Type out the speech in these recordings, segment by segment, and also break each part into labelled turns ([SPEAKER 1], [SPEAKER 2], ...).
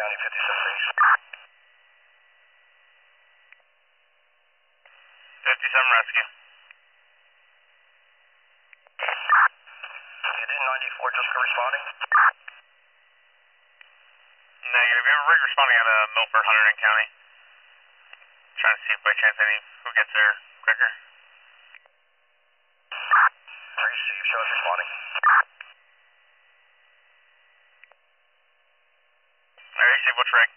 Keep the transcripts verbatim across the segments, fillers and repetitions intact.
[SPEAKER 1] County fifty-seven East.
[SPEAKER 2] fifty-seven Rescue.
[SPEAKER 1] You did ninety-four just for responding?
[SPEAKER 2] Negative. We have a rig responding out of Milford, Hunterdon County. Trying to see if by chance any who gets there quicker.
[SPEAKER 1] Receive, show us responding.
[SPEAKER 2] I receive which rig?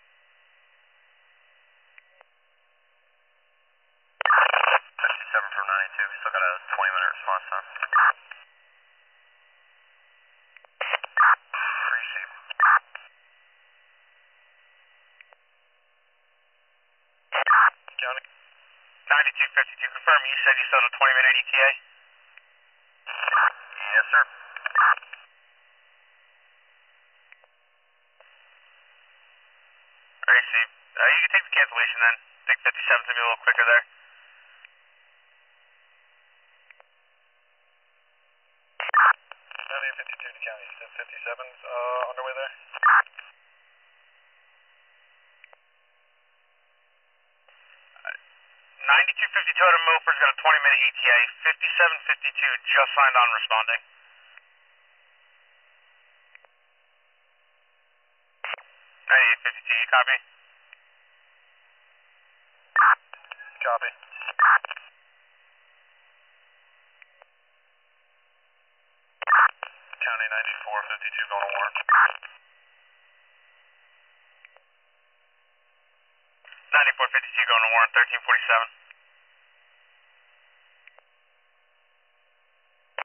[SPEAKER 1] fifty-seven from ninety-two, still got a twenty minute response time. Receive. County.
[SPEAKER 2] ninety-two fifty-two, confirm you said you still had a twenty minute E T A?
[SPEAKER 1] Yes, sir.
[SPEAKER 2] I receive. Uh, you can take the cancellation then. I think fifty-seven's gonna be a little quicker there.
[SPEAKER 1] ninety fifty-two to county, fifty-seven's uh, underway there?
[SPEAKER 2] ninety-two fifty-two out of Milford's got a twenty minute E T A. fifty-seven fifty-two just signed on responding. ninety-eight fifty-two, you copy?
[SPEAKER 1] Copy. County ninety-four fifty-two going to warrant.
[SPEAKER 2] ninety-four fifty-two going to warrant, thirteen forty-seven.